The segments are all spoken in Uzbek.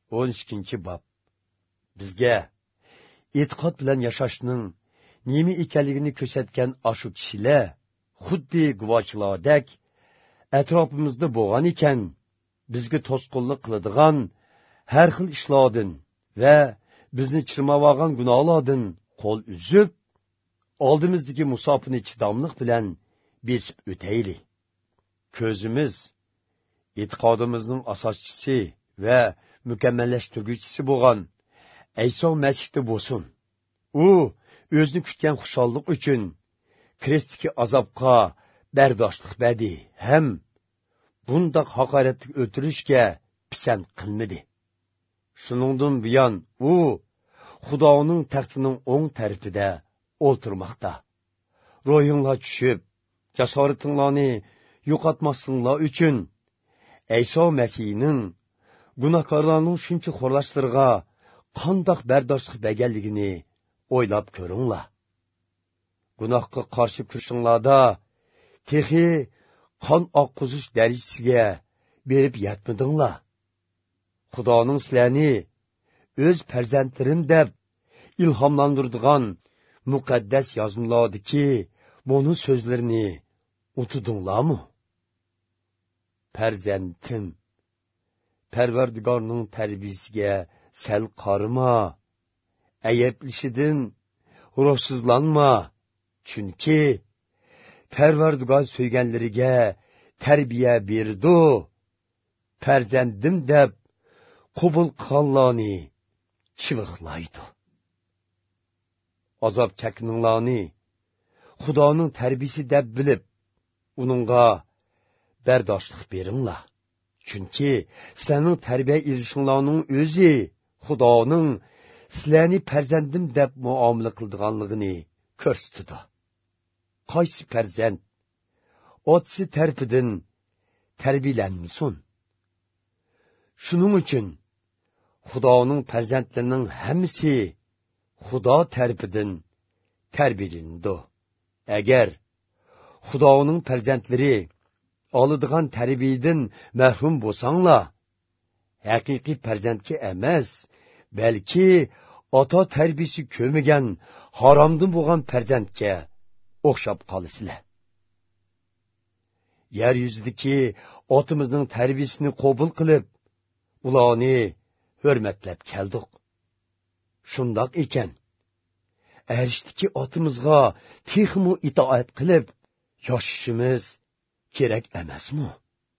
12 bob. Bizga e'tiqod bilan yashashning nima ekanligini ko'rsatgan ashu kishilar xuddi guvohchilardek atrofimizda bo'lgan ekan, bizga to'sqinlik qiladigan har xil ishlardan va bizni chirmavagan gunohlardan qo'l uzib, oldimizdagi musofirni chidamliq bilan besib o'tayli. Ko'zimiz e'tiqodimizning asoschisi va mukammallashtiruvchisi bo'lgan Ayso Masihda bo'lsin. U o'zini kutgan xushallik uchun kristdagi azobga bardoshlik berdi ham bundoq haqoratli o'tirishga pisand qilmadi. Shuningdan buyon u Xudoning taxtining o'ng tarafida o'tirmoqda. Ro'yinglar tushib, jasoratinglarni yo'qotmasinglar uchun Ayso Masihning gunohkorlarning shuncha xo'rlashlariga qandoq bardoshlik berganligini o'ylab ko'ringlar. Gunohga qarshi kurashinglarda texi qon oqquzish darajasiga berib yetmadinglar. Xudoning sizlarni o'z farzandlarim deb ilhomlantiradigan muqaddas yozmalardagi bunu so'zlarini unutdinglarmi? Farzandim, Parvardigorning tarbiyasiga sal qarama, ayeplishidan ruhsizlanma. Chunki Parvardigor so'yganlariga tarbiya berdi. Farzandim deb qabul qilganlarni chiviqlaydi. Azob chekninglarni Xudoning tarbiyasi deb bilib, uningga bardoshlik beringlar. Chunki sizlarning tarbiya erishinglarning o'zi Xudoning sizlarni farzandim deb muomala qilganligini ko'rsatdi. Qaysi farzand otasi tarafidan tarbiyalanmasin? Shuning uchun Xudoning farzandlarining hammasi Xudo tarafidan tarbiyalandi. Agar Xudoning farzandlari oladigan tarbiyadan mahrum bo'lsanglar, haqiqiy farzandga emas, balki ota tarbiyasi ko'rmagan haromdan bo'lgan farzandga o'xshab qolasizlar. Yer yuzidagi otamizning tarbiyasini qabul qilib, ularni hurmatlab keldik. Shundoq ekan, arishdagi otamizga texmu itoat qilib yashashimiz kerak emasmi?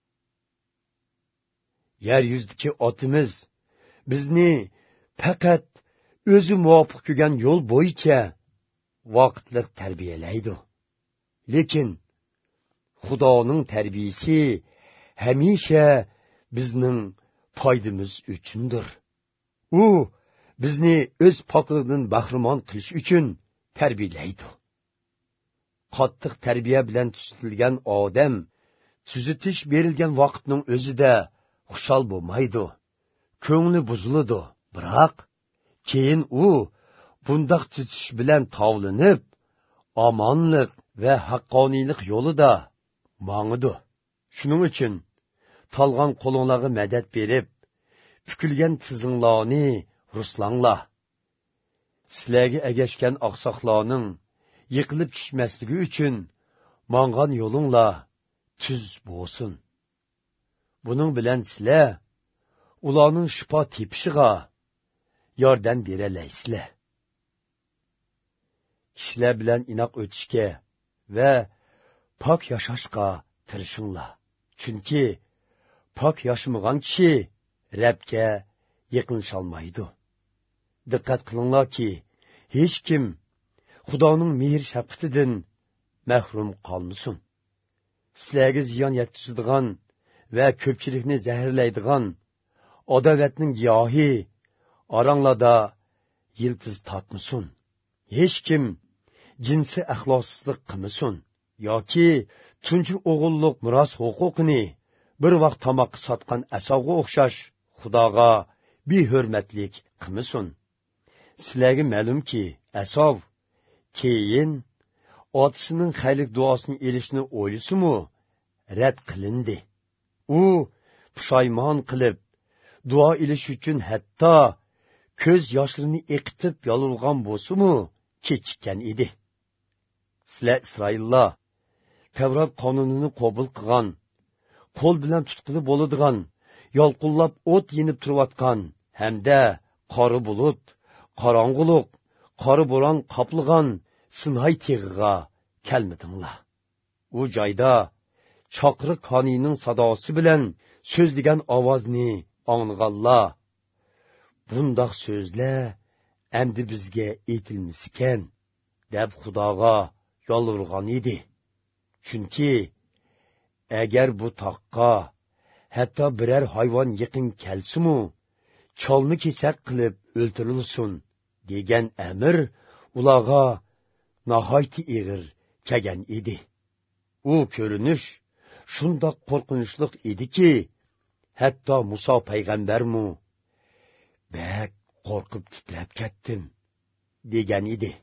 Yer yuzidagi otamiz bizni faqat o'zi muvofiq ko'rgan yo'l bo'yicha vaqtliq tarbiyalaydi. Lekin Xudoning tarbiyasi hamisha bizning foydamiz uchundir. U bizni o'z pokligidan bahramon qilish uchun tarbiyalaydi. Qattiq tarbiya bilan tuzitilgan odam tuzitish berilgan vaqtning o'zida xushal bo'lmaydi. Ko'ngli buziladi. Biroq keyin u bundoq tuzitish bilan tovlanib, omonlik va haqqoniylik yo'lida mangidi. Shuning uchun talgan qo'linglarga madad berib, bukilgan tizinglarni ruslanglar. Sizlarga agashgan oqsoqlarning yiqilib tushmasligi uchun mangan yo'linglar tuz bo'lsin. Buning bilan sizlar ularning shifo tepishiga yordam beralaysizlar. Kishilar bilan inoq o'tishga va pok yashashga tirishinglar. Chunki pok yashamagan kishi Rabga yaqinlasholmaydi. Diqqat qilinglarki, hech kim Xudoning mehr shafqatidan mahrum qolmasin. Sizlarga ziyon yetkazadigan va ko'pchilikni zaharlaydigan adovatning giyohi oranglarda yiltiz totmasin. Hech kim jinsi axloqsizlik qilmasin yoki tunchi o'g'illik miros huquqini bir vaqt tomoqqa sotgan asovga o'xshash Xudoga behurmatlik qilmasin. Sizlarga ma'lumki, Asov keyin otasining xaylik duosini elishni o'ylasimu rad qilindi. U pushaymon qilib, duo ilish uchun hatto ko'z yoshlarini eqitib yolg'ilgan bo'lsa-mu, kechikkan edi. Sizlar Isroillar Tavrat qonunini qabul qilgan, qo'l bilan tutqili bo'ladigan, yolqinlab o't yenib turayotgan hamda qora bulut, qorong'uliq, qora bo'ron qoplagan Sinay teg'iga kelmadinglar. U joyda chaqiriq qonining sadosi bilan so'zlagan ovozni anglaganlar. Bundoq so'zlar endi bizga aytilmaskan deb Xudoga yolg'irgan edi. Chunki agar bu toqqa hatto biror hayvon yaqin kelsa-mu, cholni kesak qilib o'ltirilsin degan amr ularga nihoyatda ig'ir kelgan edi. U ko'rinish shundoq qo'rqinchli ediki, hatto Muso payg'ambarmu bak qo'rqib titrab ketdim degan edi.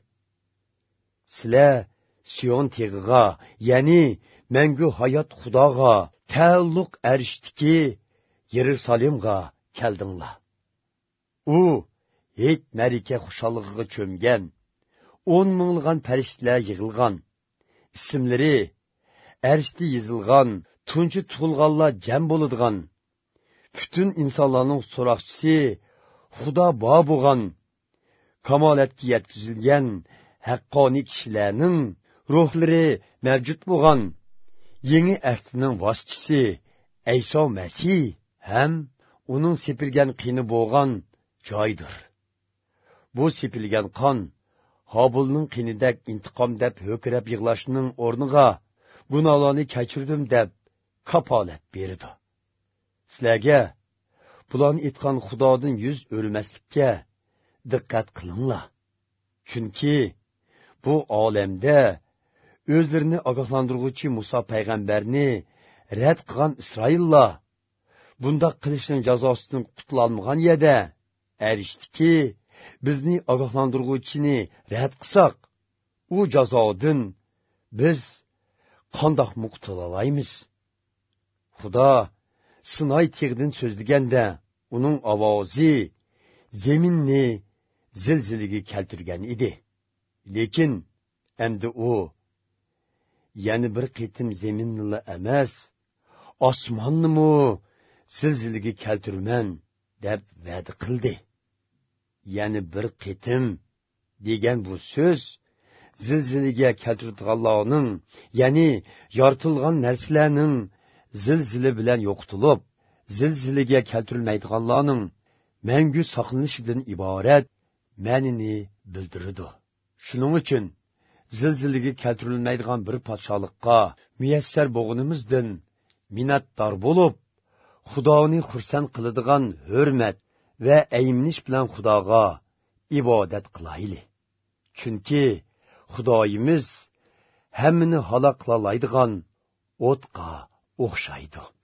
Sizlar Sion teg'iga, ya'ni mangu hayot Xudoga taalluq arishdiki Yerusalimga keldinglar. U hech marika xushalligiga cho'mgan, 10 minglagan farishtalar yig'ilgan, ismlari arshda yozilgan, tunchi tug'ilganlar jam bo'ladigan, butun insonlarning so'roqchisi Xudo bor bo'lgan, kamolatga yetkazilgan haqqoniy kishilarning ruhlari mavjud bo'lgan, yangi ahdining vositchisi Ayso Masih ham uning sepilgan qini bo'lgan joydir. Bu sepilgan qon Hobilning qinidak intiqom deb ho'kirab yig'lashning o'rniga gunohlarni kechirdim deb kapolat berdi. Sizlarga bularni aytgan Xudodan yuz o'rmaslikka diqqat qilinglar. Chunki bu olamda o'zlarini ogohlantiruvchi Muso payg'ambarni rad qilgan Isroillar bundoq qilishning jazosidan qutulolmagan edi. Arishdiki, bizni ogohlantiruvchini rad qilsak, u jazodan biz qandoq qutula-olaymiz? Xudo Sinay teg'idan so'zlaganda uning ovozi zaminni zilzilaga keltirgan edi. Lekin endi u yana bir qitim zaminni emas, osmonni zilzilaga keltirman deb va'da qildi. Yani bir qitim degan bu so'z zilzilaga keltirganlarning, ya'ni yoritilgan narsalarning zilzila bilan yo'qotilib, zilzilaga keltirilmaydiganlarning mangu saqlanishidan iborat ma'nini bildiradi. Shuning uchun zilzilaga keltirilmaydigan bir podshohlikqa muyassar bo'lganimizdan minnatdor bo'lib, Xudoni xursand qiladigan hurmat va ayminish bilan Xudoga ibodat qilaylik. Chunki Xudoyimiz hammani halok qilaydigan o'tqa o'xshaydi.